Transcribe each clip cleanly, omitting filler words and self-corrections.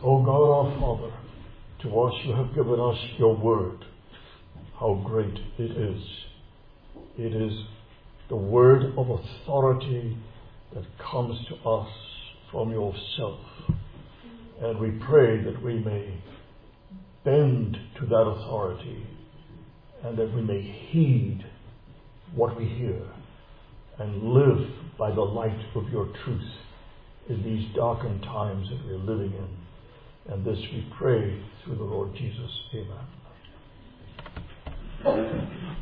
O God our Father, to us you have given us your word. How great it is. It is the word of authority that comes to us from yourself. And we pray that we may bend to that authority and that we may heed what we hear and live by the light of your truth in these darkened times that we are living in. And this we pray through the Lord Jesus. Amen.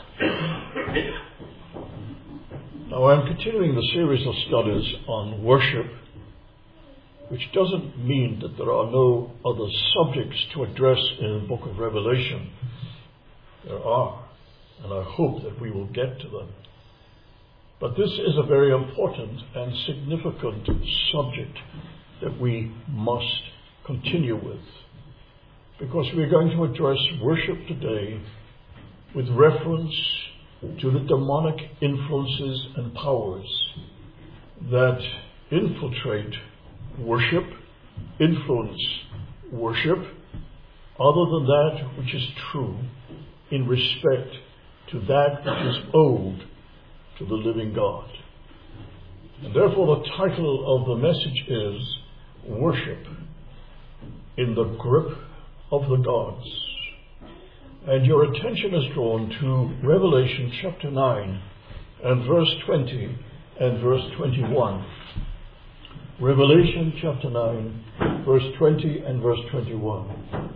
Now I'm continuing the series of studies on worship, which doesn't mean that there are no other subjects to address in the book of Revelation. There are, and I hope that we will get to them. But this is a very important and significant subject that we must continue with, because we're going to address worship today with reference to the demonic influences and powers that infiltrate worship, influence worship, other than that which is true in respect to that which is owed to the living God. And therefore the title of the message is Worship in the Grip of the Gods. And your attention is drawn to Revelation chapter 9 and verse 20 and verse 21. Revelation chapter 9, verse 20 and verse 21.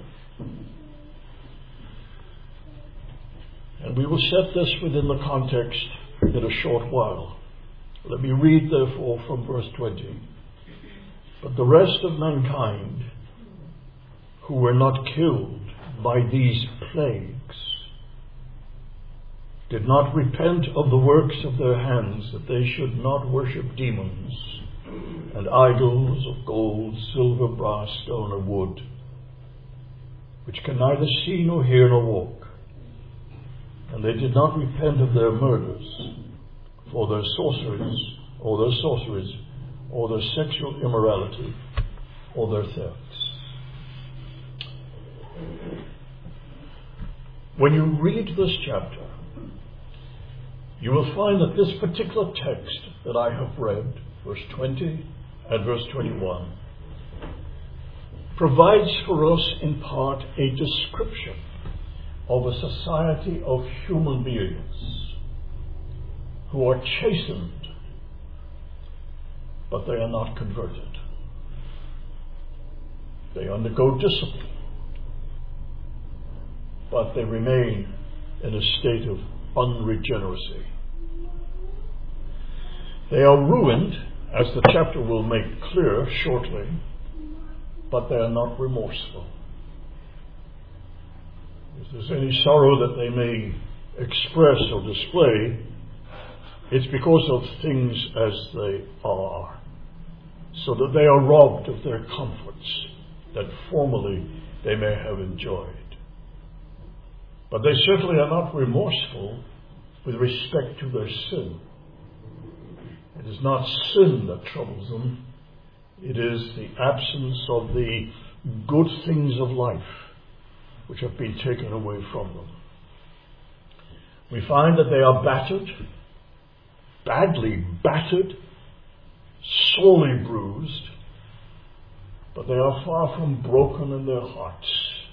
And we will set this within the context in a short while. Let me read therefore from verse 20. But the rest of mankind who were not killed by these plagues did not repent of the works of their hands, that they should not worship demons and idols of gold, silver, brass, stone, or wood, which can neither see nor hear nor walk. And they did not repent of their murders, for their sorceries, or their sexual immorality, or their thefts. When you read this chapter, you will find that this particular text that I have read, verse 20 and verse 21, provides for us in part a description of a society of human beings who are chastened, but they are not converted. They undergo discipline, but they remain in a state of unregeneracy. They are ruined, as the chapter will make clear shortly, but they are not remorseful. If there's any sorrow that they may express or display, it's because of things as they are, so that they are robbed of their comforts that formerly they may have enjoyed. But they certainly are not remorseful with respect to their sin. It is not sin that troubles them. It is the absence of the good things of life which have been taken away from them. We find that they are battered, badly battered, sorely bruised, but they are far from broken in their hearts.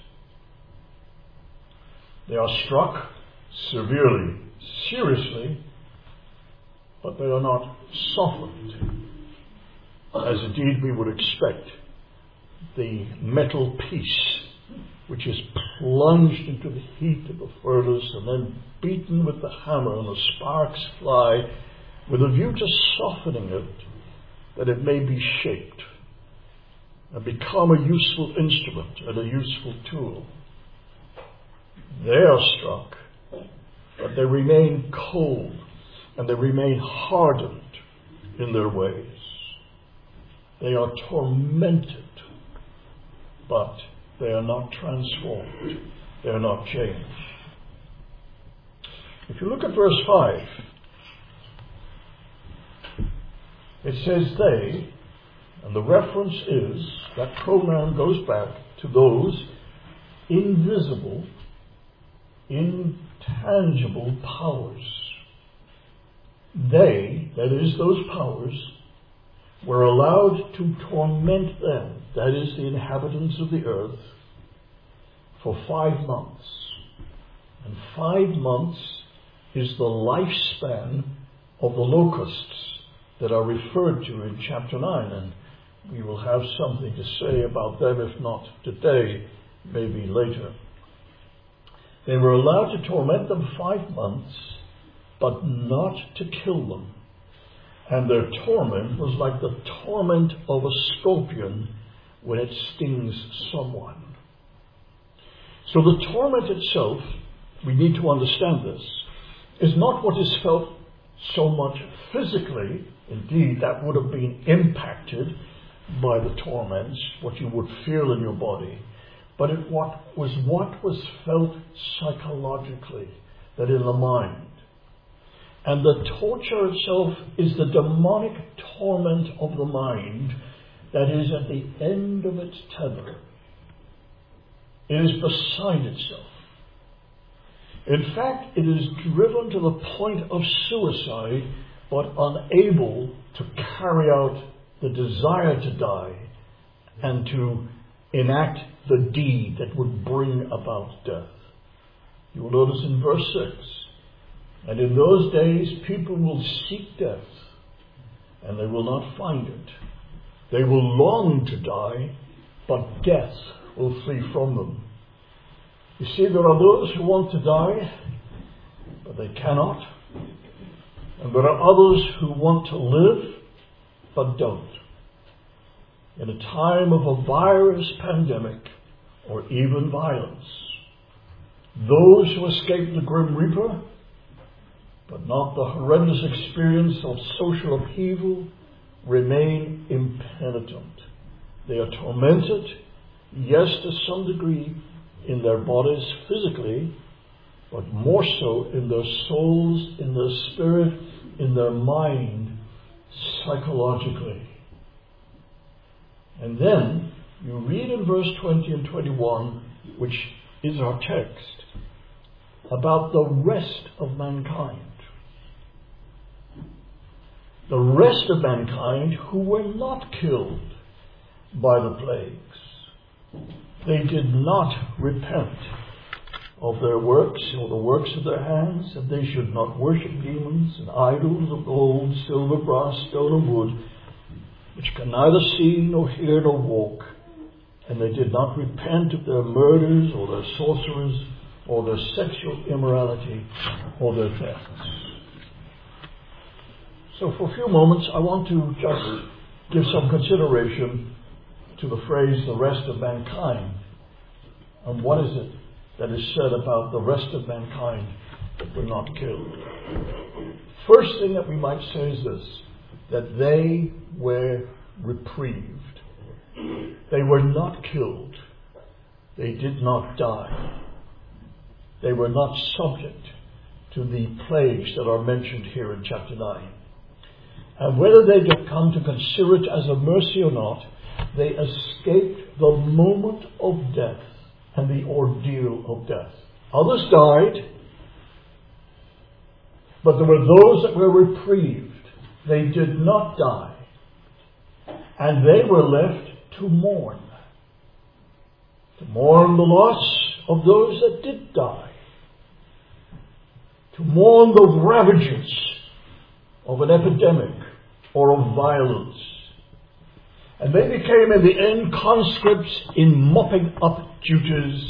They are struck severely, seriously, but they are not softened, as indeed we would expect the metal piece which is plunged into the heat of the furnace and then beaten with the hammer and the sparks fly, with a view to softening it, that it may be shaped and become a useful instrument and a useful tool. They are struck, but they remain cold and they remain hardened in their ways. They are tormented, but they are not transformed. They are not changed. If you look at verse 5, it says, they, And the reference is, that pronoun goes back to those invisible, intangible powers. They, that is, those powers, were allowed to torment them, that is, the inhabitants of the earth, for 5 months. And 5 months is the lifespan of the locusts that are referred to in chapter 9. And we will have something to say about them, if not today, maybe later. They were allowed to torment them 5 months, but not to kill them. And their torment was like the torment of a scorpion when it stings someone. So the torment itself, we need to understand this, is not what is felt so much physically. Indeed, that would have been impacted by the torments, what you would feel in your body. But what was felt psychologically, that in the mind. And the torture itself is the demonic torment of the mind that is at the end of its tether. It is beside itself. In fact, it is driven to the point of suicide, but unable to carry out the desire to die and to enact the deed that would bring about death. You will notice in verse 6, and in those days people will seek death, and they will not find it. They will long to die, but death will flee from them. You see, there are those who want to die, but they cannot. And there are others who want to live, but don't. In a time of a virus pandemic, or even violence, those who escape the grim reaper, but not the horrendous experience of social upheaval, remain impenitent. They are tormented, yes, to some degree, in their bodies physically, but more so in their souls, in their spirit, in their mind, psychologically. And then you read in verse 20 and 21, which is our text, about the rest of mankind. The rest of mankind who were not killed by the plagues. They did not repent of their works or the works of their hands, and they should not worship demons and idols of gold, silver, brass, stone, and wood, which can neither see, nor hear, nor walk. And they did not repent of their murders, or their sorceries, or their sexual immorality, or their thefts. So for a few moments, I want to just give some consideration to the phrase, the rest of mankind. And what is it that is said about the rest of mankind that were not killed? First thing that we might say is this, that they were reprieved. They were not killed. They did not die. They were not subject to the plagues that are mentioned here in chapter 9. And whether they get come to consider it as a mercy or not, they escaped the moment of death and the ordeal of death. Others died, but there were those that were reprieved. They did not die. And they were left to mourn. To mourn the loss of those that did die. To mourn the ravages of an epidemic or of violence. And they became in the end conscripts in mopping up duties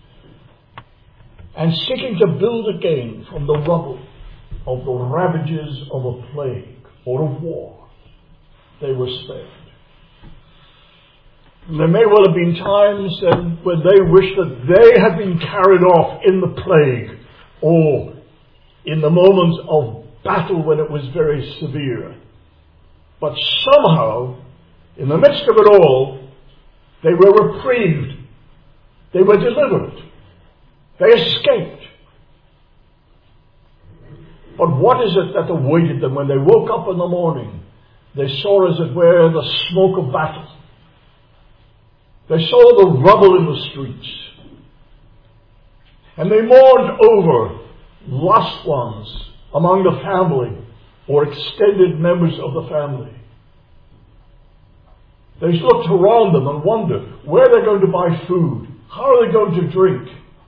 and seeking to build again from the rubble of the ravages of a plague or of war. They were spared. And there may well have been times then when they wished that they had been carried off in the plague or in the moments of battle when it was very severe. But somehow, in the midst of it all, they were reprieved. They were delivered. They escaped. But what is it that awaited them when they woke up in the morning They saw, as it were, the smoke of battle. They saw the rubble in the streets. And they mourned over lost ones among the family or extended members of the family. They looked around them and wondered, where are they going to buy food? How are they going to drink?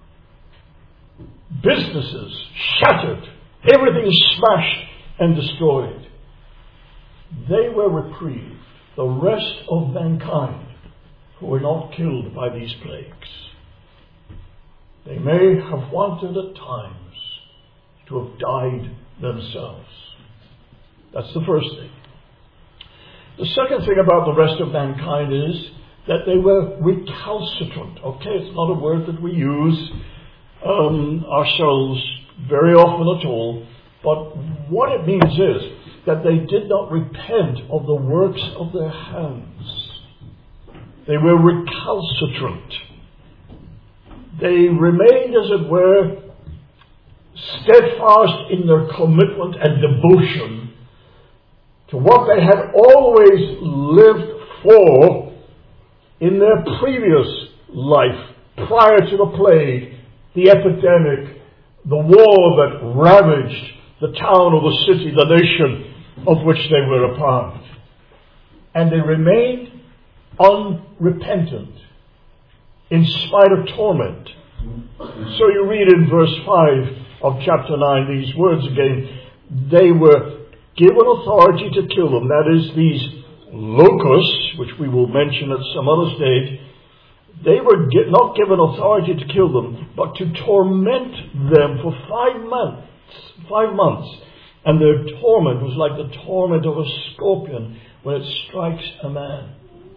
Businesses shattered. Everything smashed and destroyed. They were reprieved. The rest of mankind who were not killed by these plagues. They may have wanted at times to have died themselves. That's the first thing. The second thing about the rest of mankind is that they were recalcitrant. Okay, it's not a word that we use ourselves very often at all, but what it means is that they did not repent of the works of their hands. They were recalcitrant. They remained, as it were, steadfast in their commitment and devotion to what they had always lived for in their previous life, prior to the plague, the epidemic, the war that ravaged the town or the city, the nation of which they were a part. And they remained unrepentant in spite of torment. So you read in verse 5 of chapter 9 these words again. They were given authority to kill them. That is, these locusts, which we will mention at some other stage, they were not given authority to kill them, but to torment them for 5 months. 5 months. And their torment was like the torment of a scorpion when it strikes a man.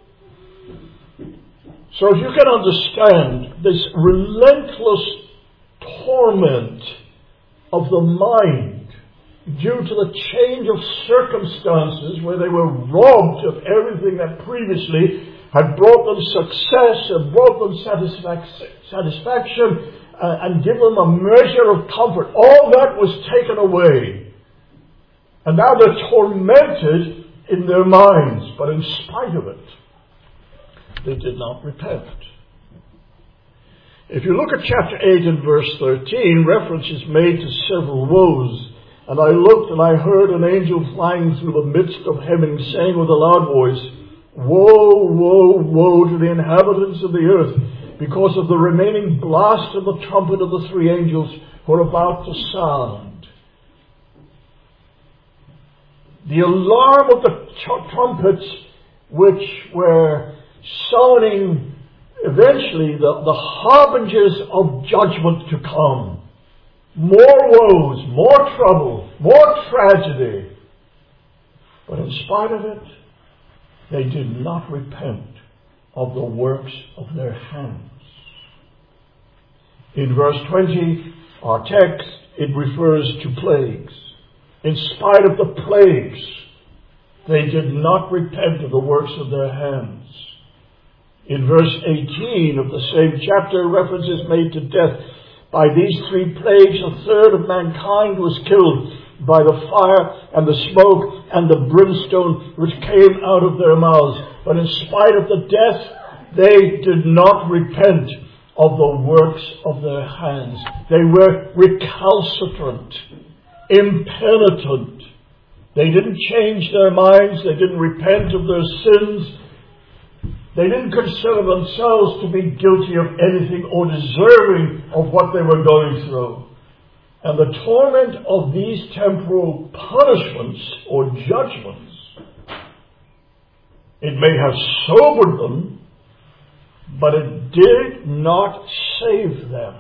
So if you can understand this relentless torment of the mind due to the change of circumstances where they were robbed of everything that previously had brought them success and brought them satisfaction and given them a measure of comfort, all that was taken away. And now they're tormented in their minds, but in spite of it, they did not repent. If you look at chapter 8 and verse 13, reference is made to several woes. And I looked and I heard an angel flying through the midst of heaven, saying with a loud voice, Woe, woe, woe to the inhabitants of the earth, because of the remaining blast of the trumpet of the 3 angels who are about to sound. The alarm of the trumpets, which were sounding eventually the harbingers of judgment to come. More woes, more trouble, more tragedy. But in spite of it, they did not repent of the works of their hands. In verse 20, our text, it refers to plagues. In spite of the plagues, they did not repent of the works of their hands. In verse 18 of the same chapter, reference is made to death. By these 3 plagues, 1/3 of mankind was killed by the fire and the smoke and the brimstone which came out of their mouths. But in spite of the death, they did not repent of the works of their hands. They were recalcitrant, impenitent. They didn't change their minds. They didn't repent of their sins. They didn't consider themselves to be guilty of anything or deserving of what they were going through. And the torment of these temporal punishments or judgments, it may have sobered them, but it did not save them.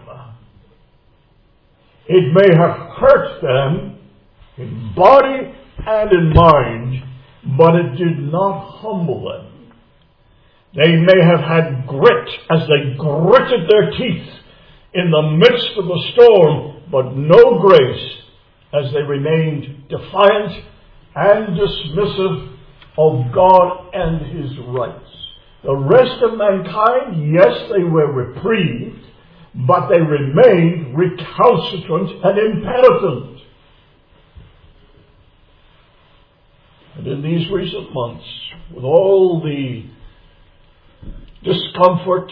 It may have hurt them in body and in mind, but it did not humble them. They may have had grit as they gritted their teeth in the midst of the storm, but no grace as they remained defiant and dismissive of God and His rights. The rest of mankind, yes, they were reprieved, but they remained recalcitrant and impenitent. And in these recent months, with all the discomfort,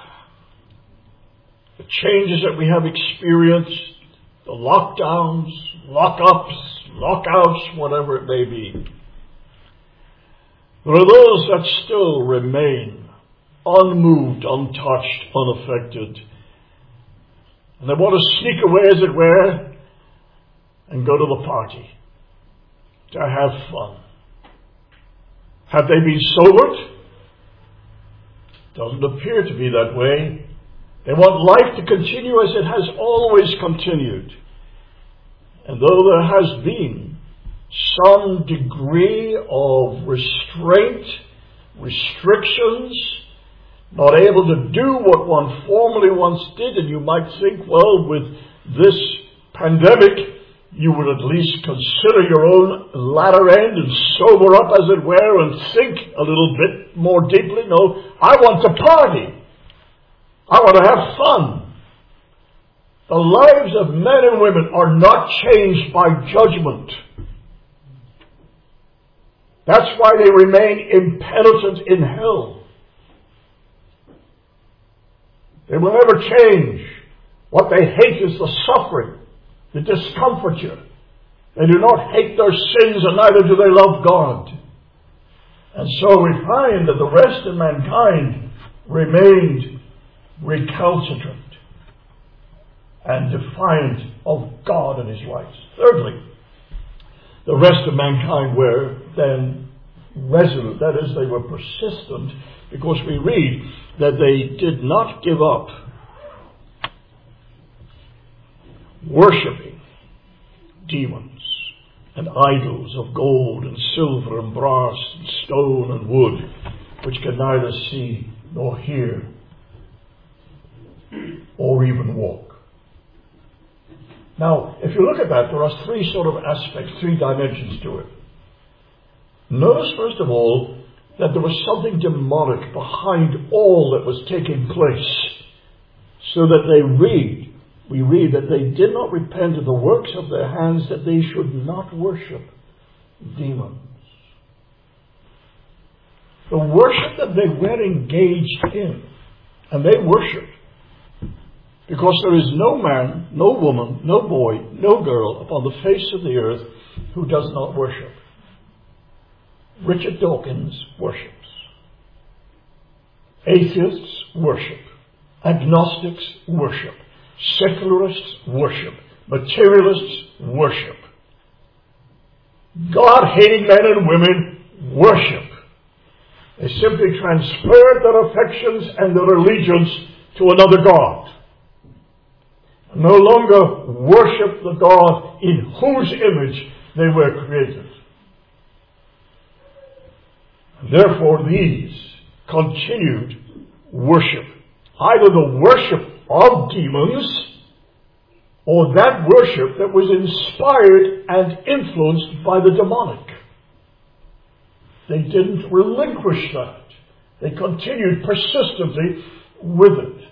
the changes that we have experienced, the lockdowns, lockups, lockouts, whatever it may be, there are those that still remain unmoved, untouched, unaffected. And they want to sneak away, as it were, and go to the party to have fun. Have they been sobered? Doesn't appear to be that way. They want life to continue as it has always continued. And though there has been some degree of restraint, restrictions, not able to do what one formerly once did, and you might think, well, with this pandemic, you would at least consider your own latter end and sober up, as it were, and think a little bit more deeply. No, I want to party. I want to have fun. The lives of men and women are not changed by judgment. That's why they remain impenitent in hell. They will never change. What they hate is the suffering, the discomfiture. They do not hate their sins, and neither do they love God. And so we find that the rest of mankind remained recalcitrant and defiant of God and His rights. Thirdly, the rest of mankind were then resolute. That is, they were persistent, because we read that they did not give up worshipping demons and idols of gold and silver and brass and stone and wood, which can neither see nor hear or even walk. Now, if you look at that, there are three sort of aspects, three dimensions to it. Notice, first of all, that there was something demonic behind all that was taking place, so that we read that they did not repent of the works of their hands, that they should not worship demons. The worship that they were engaged in, and they worshipped, because there is no man, no woman, no boy, no girl upon the face of the earth who does not worship. Richard Dawkins worships. Atheists worship. Agnostics worship. Secularists worship. Materialists worship. God-hating men and women worship. They simply transferred their affections and their allegiance to another God. No longer worship the God in whose image they were created. Therefore, these continued worship. Either the worship of demons, or that worship that was inspired and influenced by the demonic. They didn't relinquish that. They continued persistently with it.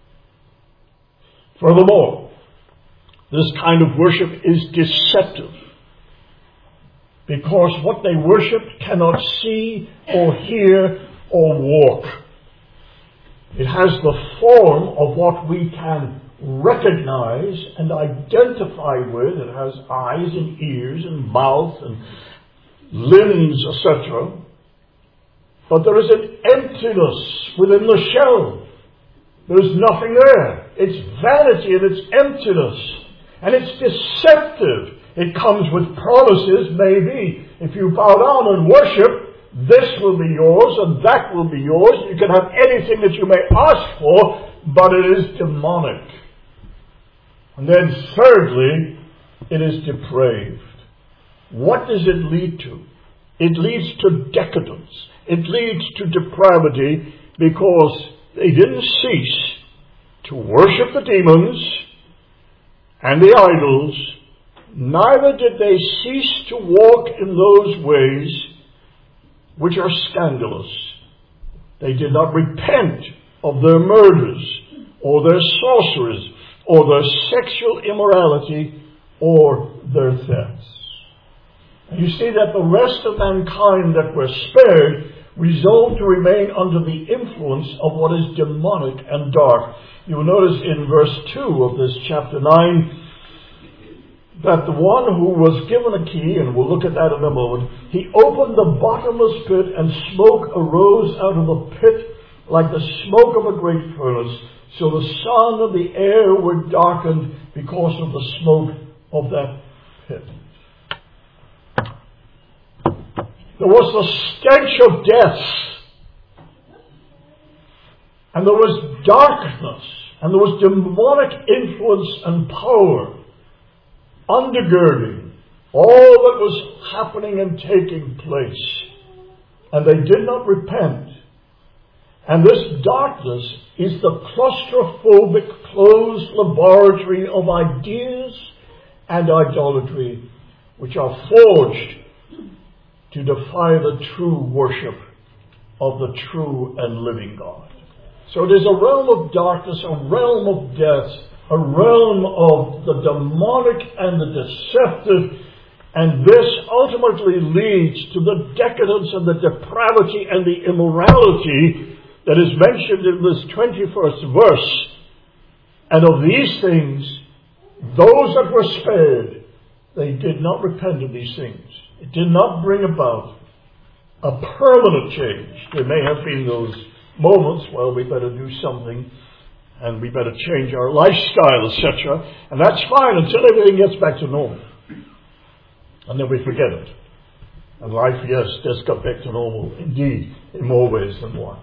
Furthermore, this kind of worship is deceptive, because what they worship cannot see or hear or walk. It has the form of what we can recognize and identify with. It has eyes and ears and mouth and limbs, etc. But there is an emptiness within the shell. There's nothing there. It's vanity and it's emptiness. And it's deceptive. It comes with promises, maybe. If you bow down and worship, this will be yours and that will be yours. You can have anything that you may ask for, but it is demonic. And then thirdly, it is depraved. What does it lead to? It leads to decadence. It leads to depravity, because they didn't cease to worship the demons and the idols. Neither did they cease to walk in those ways which are scandalous. They did not repent of their murders, or their sorceries, or their sexual immorality, or their thefts. And you see that the rest of mankind that were spared resolved to remain under the influence of what is demonic and dark. You'll notice in verse 2 of this chapter 9 that the one who was given a key, and we'll look at that in a moment, he opened the bottomless pit, and smoke arose out of the pit like the smoke of a great furnace. So the sun and the air were darkened because of the smoke of that pit. There was the stench of death, and there was darkness, and there was demonic influence and power undergirding all that was happening and taking place. And they did not repent. And this darkness is the claustrophobic closed laboratory of ideas and idolatry, which are forged to defy the true worship of the true and living God. So it is a realm of darkness, a realm of death, a realm of the demonic and the deceptive, and this ultimately leads to the decadence and the depravity and the immorality that is mentioned in this 21st verse. And of these things, those that were spared, they did not repent of these things. It did not bring about a permanent change. There may have been those moments, well, we better do something, and we better change our lifestyle, etc. And that's fine until everything gets back to normal. And then we forget it. And life, yes, does get back to normal, indeed, in more ways than one.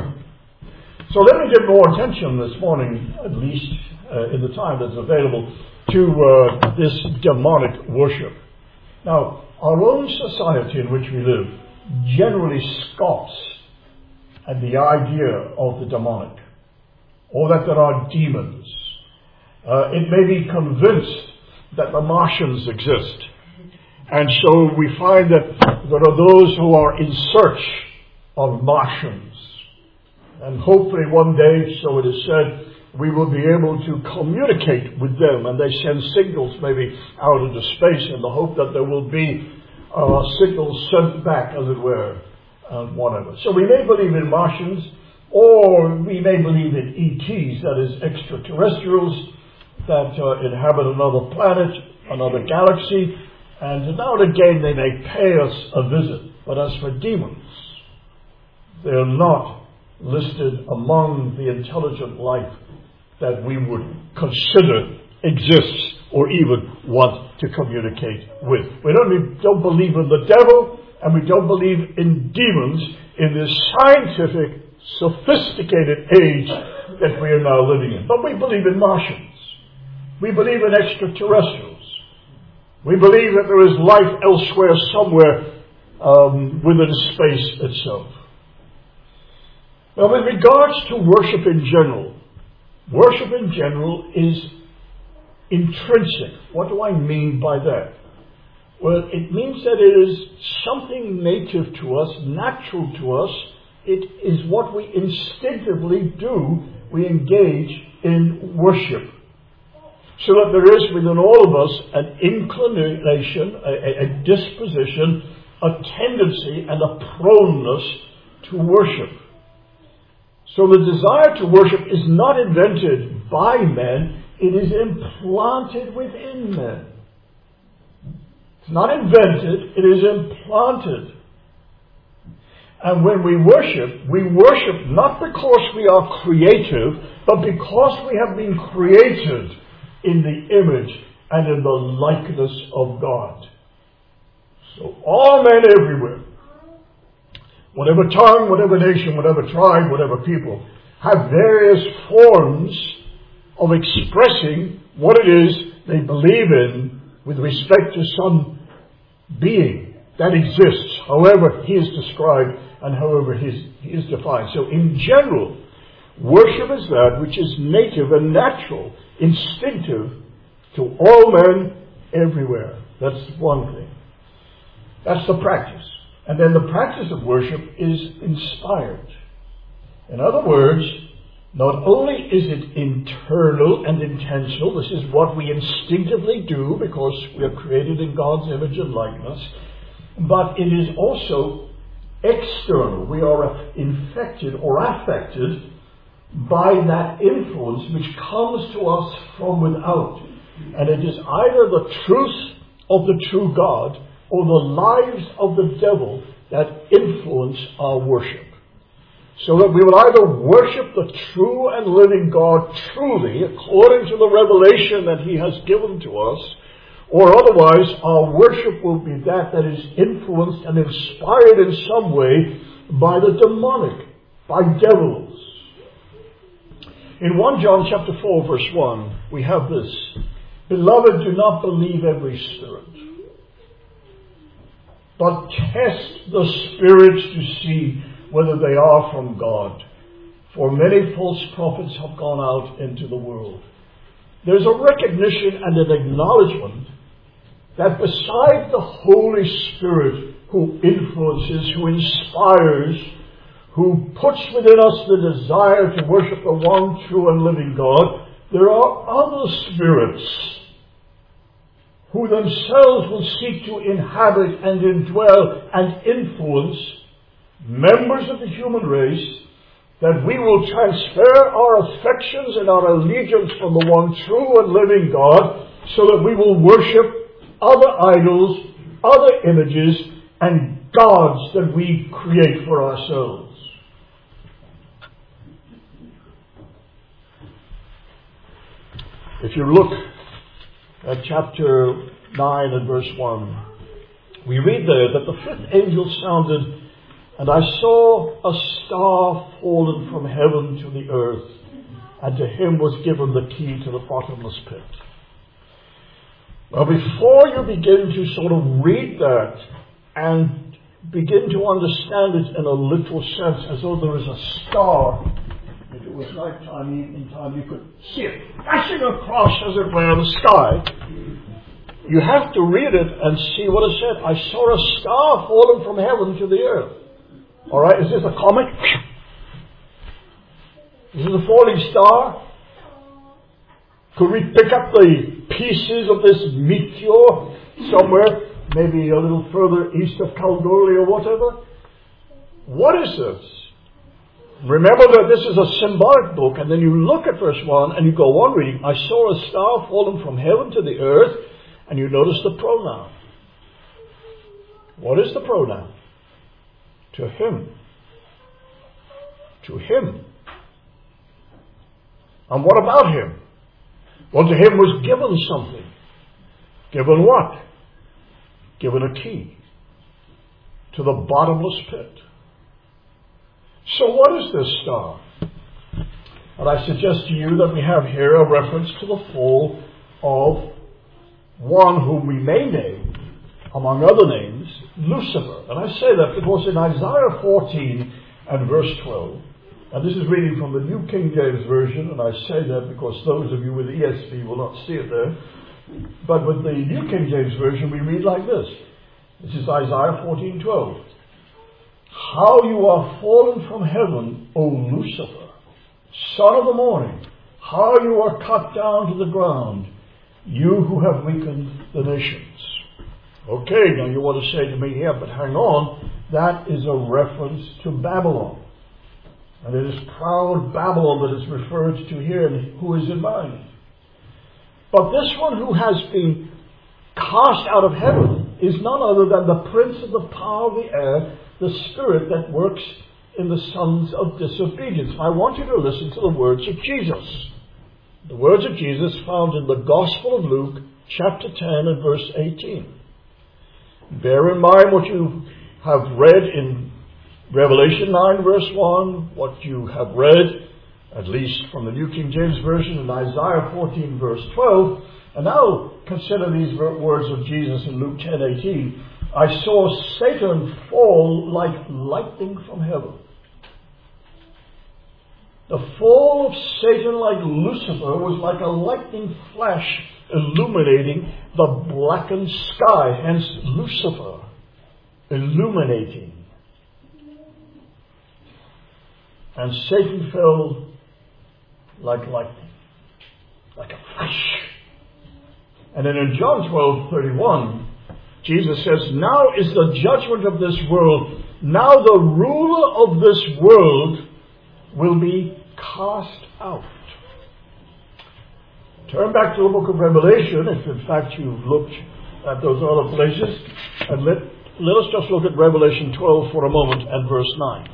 So let me give more attention this morning, at least in the time that's available, to this demonic worship. Now, our own society in which we live generally scoffs at the idea of the demonic, or that there are demons. It may be convinced that the Martians exist. And so we find that there are those who are in search of Martians. And hopefully one day, so it is said, we will be able to communicate with them, and they send signals maybe out into space in the hope that there will be signals sent back, as it were, and whatever. So we may believe in Martians, or we may believe in ETs, that is, extraterrestrials that inhabit another planet, another galaxy, and now and again they may pay us a visit. But as for demons, they are not listed among the intelligent life that we would consider exists or even want to communicate with. We don't believe in the devil, and we don't believe in demons in this scientific, sophisticated age that we are now living in. But we believe in Martians. We believe in extraterrestrials. We believe that there is life elsewhere somewhere within space itself. Now, with regards to worship in general is intrinsic. What do I mean by that? Well, it means that it is something native to us, natural to us. It is what we instinctively do. We engage in worship. So that there is within all of us an inclination, a disposition, a tendency, and a proneness to worship. So the desire to worship is not invented by men, it is implanted within men. It's not invented, it is implanted. And when we worship not because we are creative, but because we have been created in the image and in the likeness of God. So all men everywhere, whatever tongue, whatever nation, whatever tribe, whatever people, have various forms of expressing what it is they believe in with respect to some being that exists, however he is described and however he is defined. So in general, worship is that which is native and natural, instinctive to all men everywhere. That's one thing. That's the practice. And then the practice of worship is inspired. In other words, Not only is it internal and intentional, this is what we instinctively do because we are created in God's image and likeness, but it is also external. We are infected or affected by that influence which comes to us from without. And it is either the truth of the true God or the lies of the devil that influence our worship. So that we will either worship the true and living God truly, according to the revelation that He has given to us, or otherwise our worship will be that is influenced and inspired in some way by the demonic, by devils. In 1 John chapter 4 verse 1, we have this: Beloved, do not believe every spirit, but test the spirits to see whether they are from God. For many false prophets have gone out into the world. There's a recognition and an acknowledgement that beside the Holy Spirit who influences, who inspires, who puts within us the desire to worship the one true and living God, there are other spirits who themselves will seek to inhabit and indwell and influence members of the human race, that we will transfer our affections and our allegiance from the one true and living God, so that we will worship other idols, other images, and gods that we create for ourselves. If you look at chapter 9 and verse 1, we read there that the fifth angel sounded, and I saw a star fallen from heaven to the earth, and to him was given the key to the bottomless pit. Now, before you begin to sort of read that and begin to understand it in a literal sense, as though there is a star, if it was nighttime, evening time, you could see it flashing across, as it were, the sky. You have to read it and see what it said. I saw a star fallen from heaven to the earth. All right, is this a comet? Is this a falling star? Could we pick up the pieces of this meteor somewhere, maybe a little further east of Kalgoorlie or whatever? What is this? Remember that this is a symbolic book, and then you look at verse 1 and you go on reading. I saw a star fallen from heaven to the earth, and you notice the pronoun. What is the pronoun? To him. To him. And what about him? Well, to him was given something. Given what? Given a key to the bottomless pit. So what is this star? And I suggest to you that we have here a reference to the fall of one whom we may name, among other names, Lucifer. And I say that because in Isaiah 14 and verse 12, and this is reading from the New King James Version, and I say that because those of you with ESV will not see it there, but with the New King James Version we read like this. This is Isaiah 14:12. How you are fallen from heaven, O Lucifer, son of the morning, how you are cut down to the ground, you who have weakened the nations. Okay, now you want to say to me here, but hang on, that is a reference to Babylon. And it is proud Babylon that is referred to here, and who is in mind. But this one who has been cast out of heaven is none other than the prince of the power of the air, the spirit that works in the sons of disobedience. I want you to listen to the words of Jesus. The words of Jesus found in the Gospel of Luke, chapter 10 and verse 18. Bear in mind what you have read in Revelation 9 verse 1, what you have read, at least from the New King James Version, in Isaiah 14 verse 12. And now consider these words of Jesus in Luke 10:18. I saw Satan fall like lightning from heaven. The fall of Satan like Lucifer was like a lightning flash illuminating the blackened sky, hence Lucifer, illuminating. And Satan fell like lightning, like a flash. And then in John 12:31, Jesus says, now is the judgment of this world. Now the ruler of this world will be cast out. Turn back to the book of Revelation, if in fact you've looked at those other places, and let us just look at Revelation 12 for a moment and verse 9.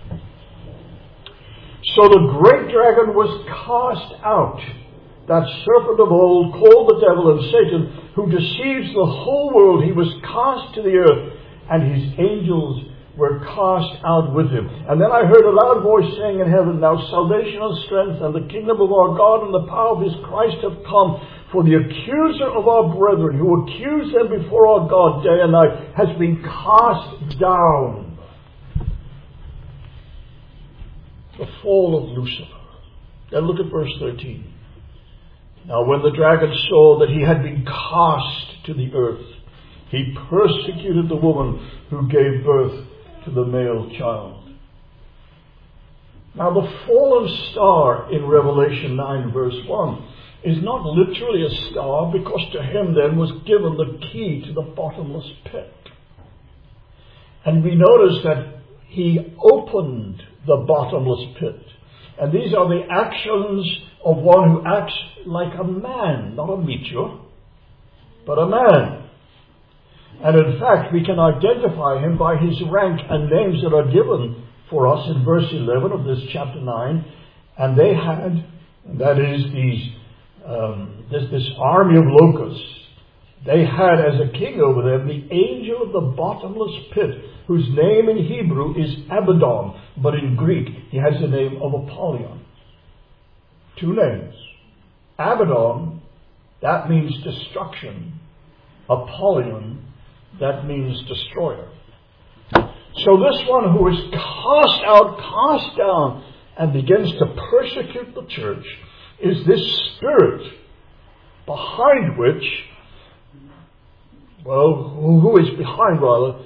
So the great dragon was cast out, that serpent of old, called the devil and Satan, who deceives the whole world. He was cast to the earth, and his angels were cast out with him. And then I heard a loud voice saying in heaven, now salvation and strength and the kingdom of our God and the power of his Christ have come. For the accuser of our brethren, who accused them before our God day and night, has been cast down. The fall of Lucifer. Then look at verse 13. Now when the dragon saw that he had been cast to the earth, he persecuted the woman who gave birth to the male child. Now the fallen star in Revelation 9 verse 1 is not literally a star, because to him then was given the key to the bottomless pit. And we notice that he opened the bottomless pit. And these are the actions of one who acts like a man, not a meteor, but a man. And in fact, we can identify him by his rank and names that are given for us in verse 11 of this chapter 9. And they had, that is this army of locusts, they had as a king over them the angel of the bottomless pit, whose name in Hebrew is Abaddon, but in Greek he has the name of Apollyon. Two names. Abaddon, that means destruction. Apollyon, that means destroyer. So this one who is cast out, cast down, and begins to persecute the church is this spirit behind which, who is behind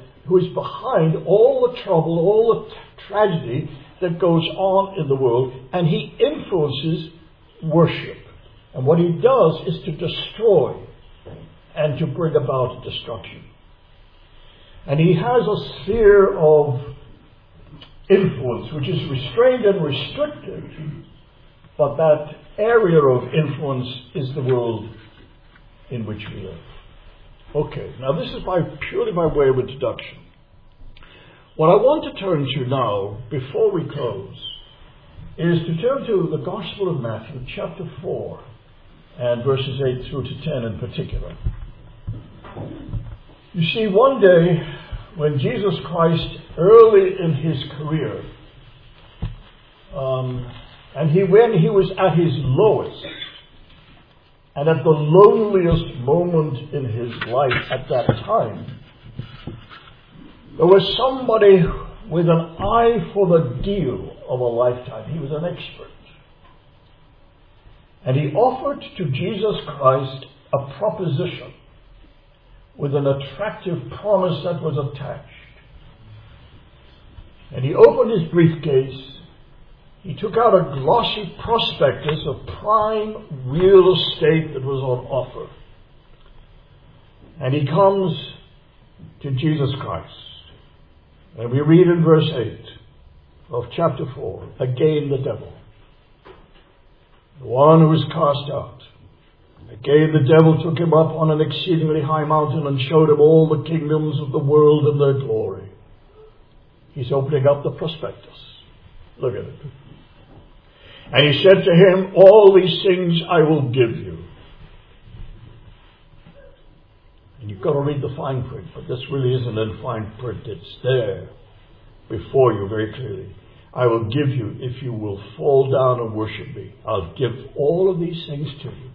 all the trouble, all the tragedy that goes on in the world, and he influences worship. And what he does is to destroy and to bring about destruction. And he has a sphere of influence which is restrained and restricted, but that area of influence is the world in which we live. Okay, now this is purely by way of introduction. What I want to turn to now, before we close, is to turn to the Gospel of Matthew, chapter 4, and verses 8 through to 10 in particular. You see, one day, when Jesus Christ, early in his career, when he was at his lowest, and at the loneliest moment in his life at that time, there was somebody with an eye for the deal of a lifetime. He was an expert. And he offered to Jesus Christ a proposition with an attractive promise that was attached. And he opened his briefcase. He took out a glossy prospectus of prime real estate that was on offer. And he comes to Jesus Christ. And we read in verse 8 of chapter 4, again the devil, the one who was cast out. Again the devil took him up on an exceedingly high mountain and showed him all the kingdoms of the world and their glory. He's opening up the prospectus. Look at it. And he said to him, all these things I will give you. And you've got to read the fine print, but this really isn't in fine print. It's there before you very clearly. I will give you if you will fall down and worship me. I'll give all of these things to you.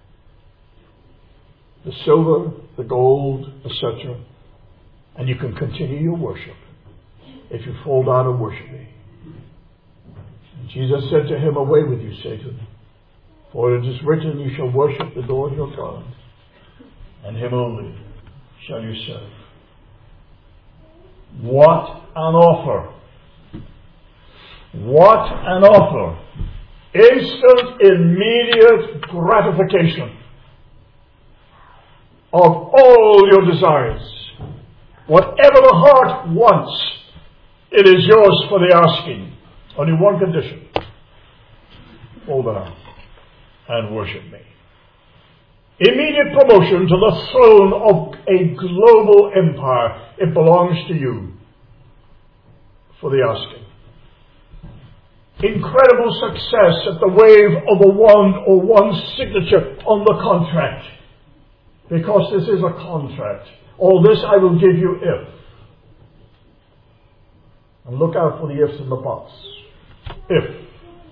The silver, the gold, etc. And you can continue your worship if you fall down and worship me. And Jesus said to him, away with you, Satan. For it is written, you shall worship the Lord your God, and him only shall you serve. What an offer! What an offer! Instant, immediate gratification of all your desires. Whatever the heart wants, it is yours for the asking. Only one condition. Fall down and worship me. Immediate promotion to the throne of a global empire. It belongs to you for the asking. Incredible success at the wave of a wand or one signature on the contract. Because this is a contract. All this I will give you if. And look out for the ifs and the buts. If.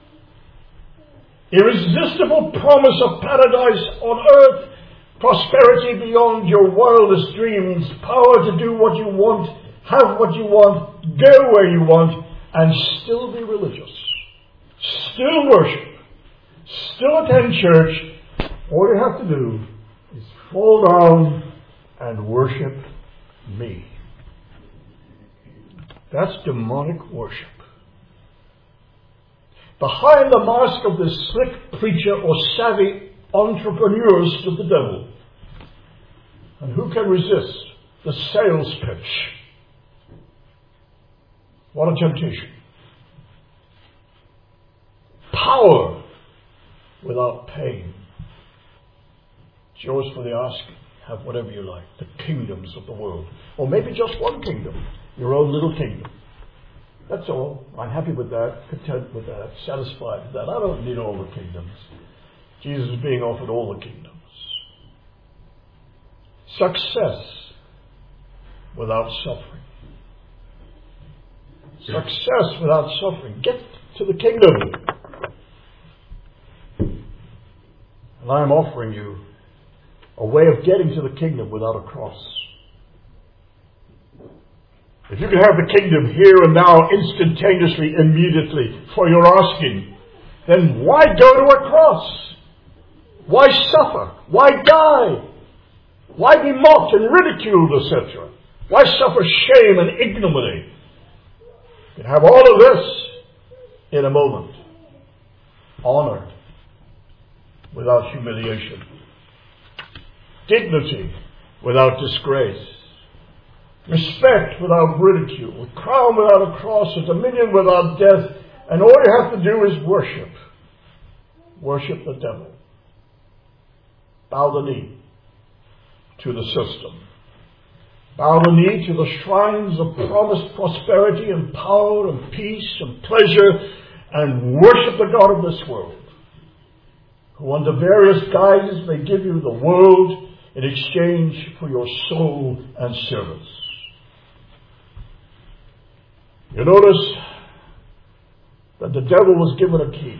Irresistible promise of paradise on earth, prosperity beyond your wildest dreams, power to do what you want, have what you want, go where you want, and still be religious. Still worship. Still attend church. All you have to do is fall down and worship me. That's demonic worship. Behind the mask of this slick preacher or savvy entrepreneur stood the devil. And who can resist the sales pitch? What a temptation. Power without pain. It's yours for the asking. Have whatever you like. The kingdoms of the world. Or maybe just one kingdom. Your own little kingdom. That's all. I'm happy with that. Content with that. Satisfied with that. I don't need all the kingdoms. Jesus is being offered all the kingdoms. Success without suffering. Success without suffering. Get to the kingdom. And I am offering you a way of getting to the kingdom without a cross. If you can have the kingdom here and now, instantaneously, immediately, for your asking, then why go to a cross? Why suffer? Why die? Why be mocked and ridiculed, etc.? Why suffer shame and ignominy? You can have all of this in a moment. Honored without humiliation. Dignity without disgrace. Respect without ridicule. A crown without a cross. A dominion without death. And all you have to do is worship. Worship the devil. Bow the knee to the system. Bow the knee to the shrines of promised prosperity and power and peace and pleasure, and worship the God of this world, who under various guises may give you the world in exchange for your soul and service. You notice that the devil was given a key.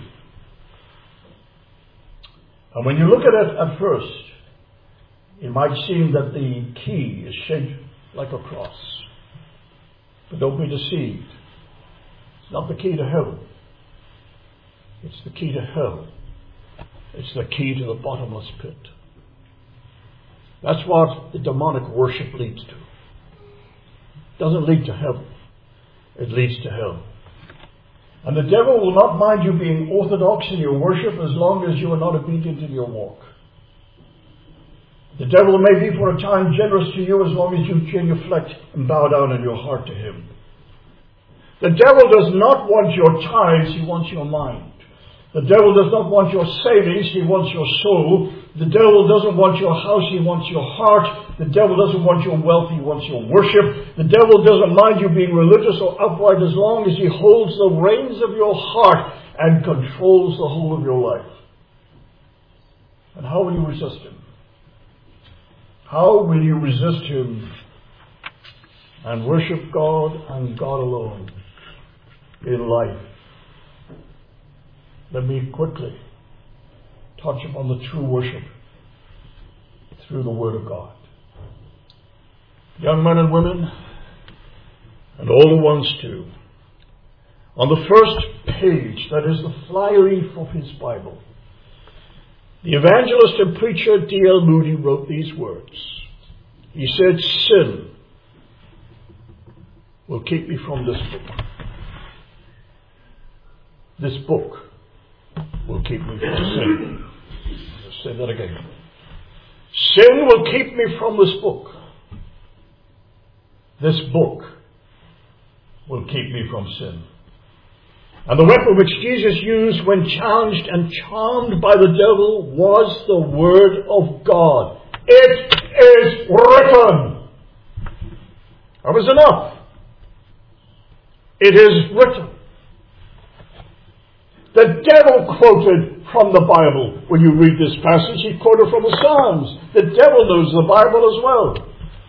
And when you look at it at first, it might seem that the key is shaped like a cross. But don't be deceived. It's not the key to heaven. It's the key to hell. It's the key to the bottomless pit. That's what the demonic worship leads to. It doesn't lead to heaven. It leads to hell. And the devil will not mind you being orthodox in your worship as long as you are not obedient in your walk. The devil may be for a time generous to you as long as you genuflect and bow down in your heart to him. The devil does not want your tithes, he wants your mind. The devil does not want your savings, he wants your soul. The devil doesn't want your house, he wants your heart. The devil doesn't want your wealth, he wants your worship. The devil doesn't mind you being religious or upright as long as he holds the reins of your heart and controls the whole of your life. And how will you resist him? How will you resist him and worship God and God alone in life? Let me quickly touch upon the true worship through the Word of God. Young men and women, and all the ones too, on the first page, that is the flyleaf of his Bible, the evangelist and preacher D.L. Moody wrote these words. He said, "Sin will keep me from this book. This book will keep me from sin. Let's say that again. Sin will keep me from this book. This book will keep me from sin. And the weapon which Jesus used when challenged and charmed by the devil was the Word of God. It is written. That was enough. It is written. The devil quoted from the Bible. When you read this passage, he quoted from the Psalms. The devil knows the Bible as well.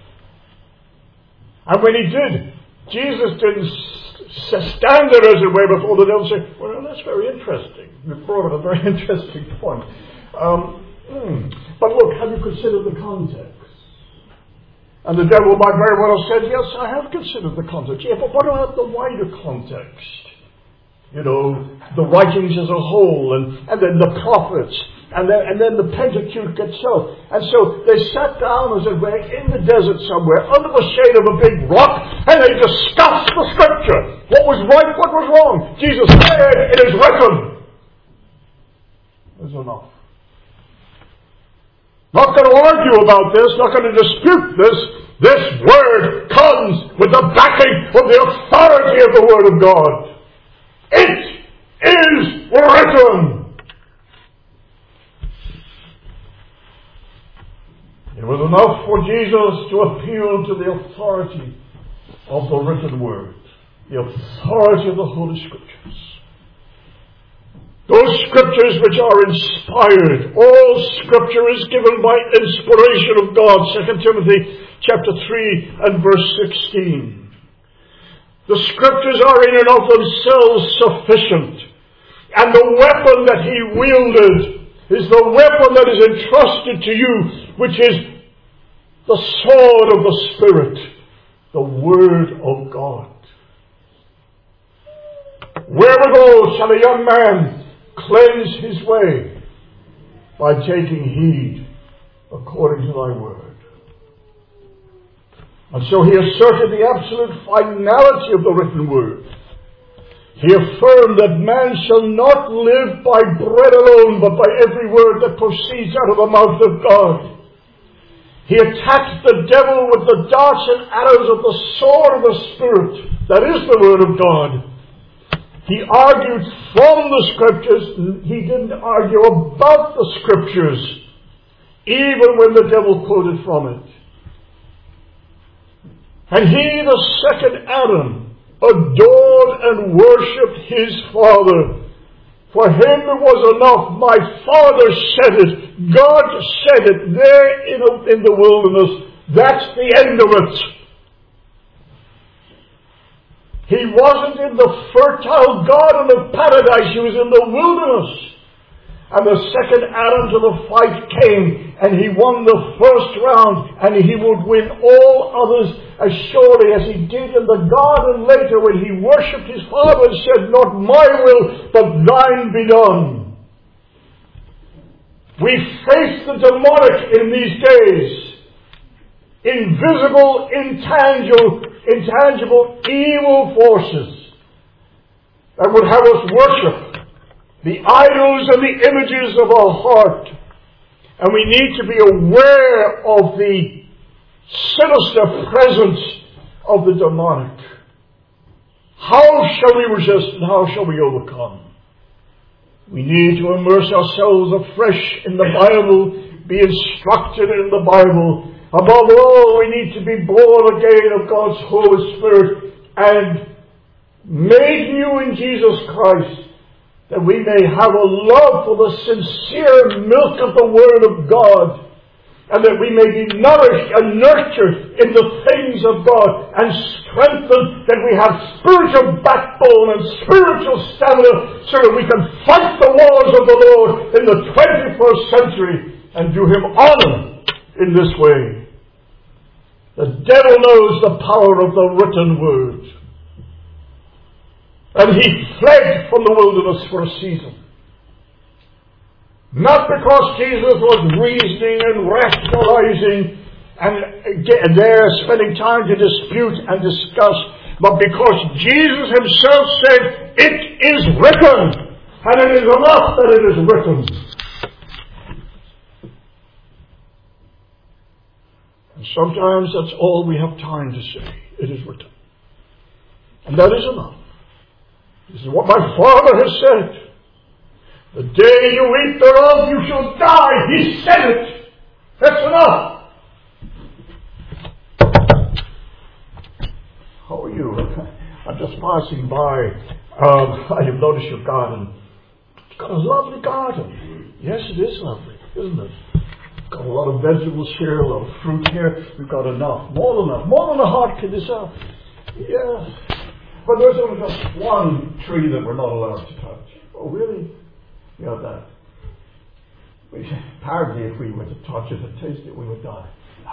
And when he did, Jesus didn't stand there, as it were, before the devil and say, well, that's very interesting. You brought up a very interesting point. But look, have you considered the context? And the devil might very well have said, yes, I have considered the context. Yeah, but what about the wider context? You know, the writings as a whole, and then the prophets, and then the Pentateuch itself. And so they sat down, as it were, in the desert somewhere, under the shade of a big rock, and they discussed the Scripture. What was right, what was wrong. Jesus said, it is written. There's enough. Not going to argue about this, not going to dispute this. This Word comes with the backing of the authority of the Word of God. It is written. It was enough for Jesus to appeal to the authority of the written Word, the authority of the Holy Scriptures. Those Scriptures which are inspired. All Scripture is given by inspiration of God. 2 Timothy chapter 3 and verse 16. The Scriptures are in and of themselves sufficient. And the weapon that he wielded is the weapon that is entrusted to you, which is the sword of the Spirit, the Word of God. Wherewithal shall a young man cleanse his way? By taking heed according to thy word. And so he asserted the absolute finality of the written word. He affirmed that man shall not live by bread alone, but by every word that proceeds out of the mouth of God. He attacked the devil with the darts and arrows of the sword of the Spirit. That is the word of God. He argued from the Scriptures. He didn't argue about the Scriptures, even when the devil quoted from it. And he, the second Adam, adored and worshipped his father. For him it was enough. My father said it. God said it there in the wilderness. That's the end of it. He wasn't in the fertile garden of paradise. He was in the wilderness. And the second Adam to the fight came, and he won the first round, and he would win all others as surely as he did in the garden later when he worshipped his Father and said, not my will, but thine be done. We face the demonic in these days. Invisible, intangible evil forces that would have us worship the idols and the images of our heart. And we need to be aware of the sinister presence of the demonic. How shall we resist and how shall we overcome? We need to immerse ourselves afresh in the Bible, be instructed in the Bible. Above all, we need to be born again of God's Holy Spirit and made new in Jesus Christ, that we may have a love for the sincere milk of the Word of God, and that we may be nourished and nurtured in the things of God, and strengthened, that we have spiritual backbone and spiritual stamina, so that we can fight the wars of the Lord in the 21st century and do Him honor in this way. The devil knows the power of the written Word. And he fled from the wilderness for a season. Not because Jesus was reasoning and rationalizing and there spending time to dispute and discuss, but because Jesus himself said, it is written. And it is enough that it is written. And sometimes that's all we have time to say. It is written. And that is enough. This is what my Father has said. The day you eat thereof, you shall die. He said it. That's enough. How are you? I'm just passing by. I have noticed your garden. It's got a lovely garden. Yes, it is lovely, isn't it? Got a lot of vegetables here, a lot of fruit here. We've got enough. More than a heart can deserve. Yes. But there's only just one tree that we're not allowed to touch. Oh, really? Yeah, that. Apparently, if we were to touch it and taste it, we would die.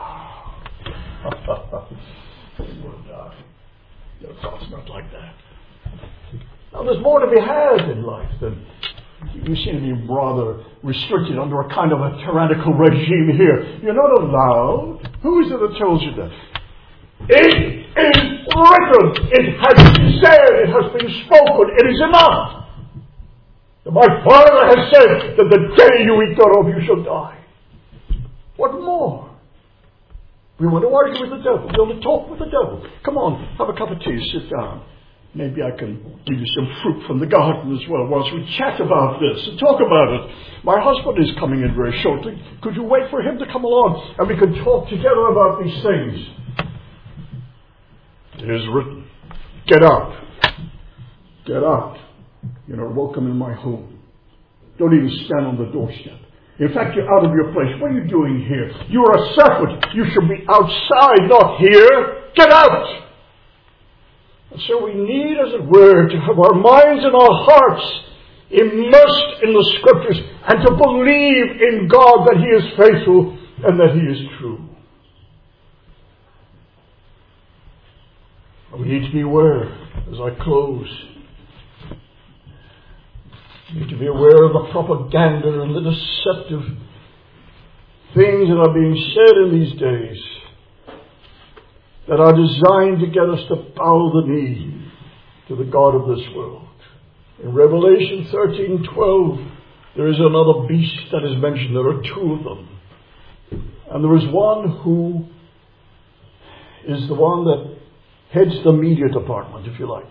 We would die. No, God's not like that. Now, there's more to be had in life than you seem to be rather restricted under a kind of a tyrannical regime here. You're not allowed. Who is it that tells you that? It is written. It has been said. It has been spoken. It is enough. My Father has said that the day you eat thereof you shall die. What more? We want to argue with the devil. We want to talk with the devil. Come on, have a cup of tea, sit down. Maybe I can give you some fruit from the garden as well whilst we chat about this and talk about it. My husband is coming in very shortly. Could you wait for him to come along and we can talk together about these things? It is written. Get out. Get out. You're not welcome in my home. Don't even stand on the doorstep. In fact, you're out of your place. What are you doing here? You are a servant. You should be outside, not here. Get out! And so we need, as it were, to have our minds and our hearts immersed in the Scriptures and to believe in God that He is faithful and that He is true. We need to be aware, as I close, we need to be aware of the propaganda and the deceptive things that are being said in these days that are designed to get us to bow the knee to the God of this world. In Revelation 13:12, there is another beast that is mentioned. There are two of them. And there is one who is the one that heads the media department, if you like.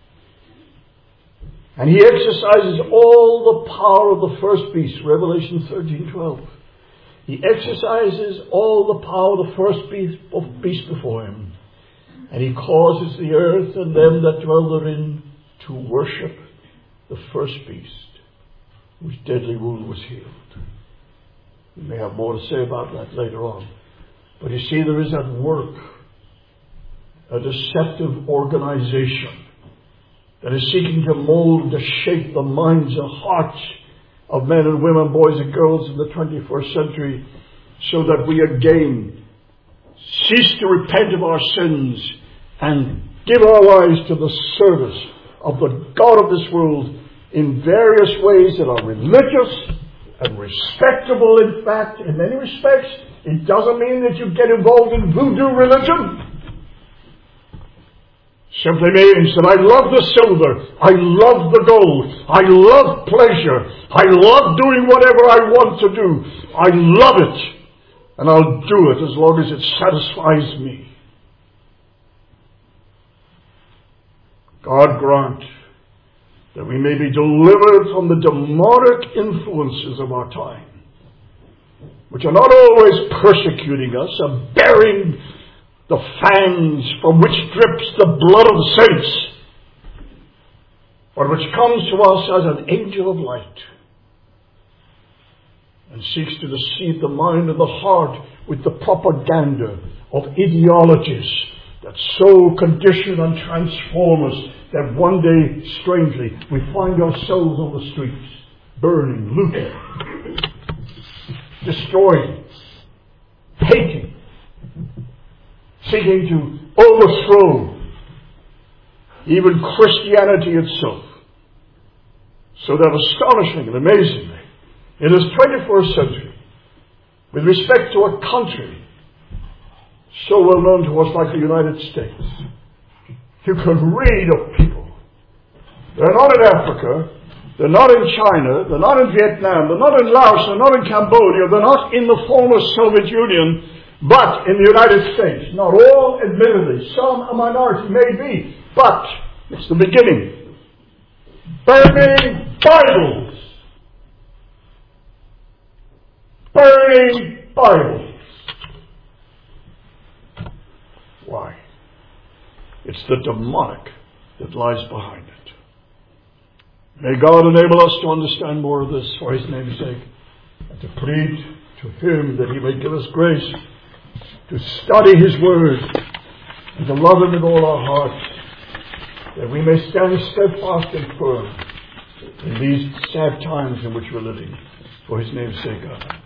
And he exercises all the power of the first beast, Revelation 13:12. He exercises all the power of the first beast before him. And he causes the earth and them that dwell therein to worship the first beast, whose deadly wound was healed. We may have more to say about that later on. But you see, there is at work a deceptive organization that is seeking to mold, to shape the minds and hearts of men and women, boys and girls in the 21st century, so that we again cease to repent of our sins and give our lives to the service of the God of this world in various ways that are religious and respectable. In fact, in many respects, it doesn't mean that you get involved in voodoo religion. Simply means that I love the silver, I love the gold, I love pleasure, I love doing whatever I want to do. I love it, and I'll do it as long as it satisfies me. God grant that we may be delivered from the demonic influences of our time, which are not always persecuting us and bearing the fangs from which drips the blood of the saints, but which comes to us as an angel of light and seeks to deceive the mind and the heart with the propaganda of ideologies that so condition and transform us that one day, strangely, we find ourselves on the streets, burning, looting, destroying, hating, seeking to overthrow even Christianity itself. So that astonishingly and amazingly, in this 21st century, with respect to a country so well known to us like the United States, you can read of people. They're not in Africa, They're not in China, they're not in Vietnam, they're not in Laos, they're not in Cambodia, they're not in the former Soviet Union, but in the United States. Not all, admittedly. Some, a minority, may be, but it's the beginning. Burning Bibles. Burning Bibles. Why? It's the demonic that lies behind it. May God enable us to understand more of this for His name's sake, and to plead to Him that He may give us grace to study His Word and to love Him with all our hearts, that we may stand steadfast and firm in these sad times in which we're living. For His name's sake, Amen.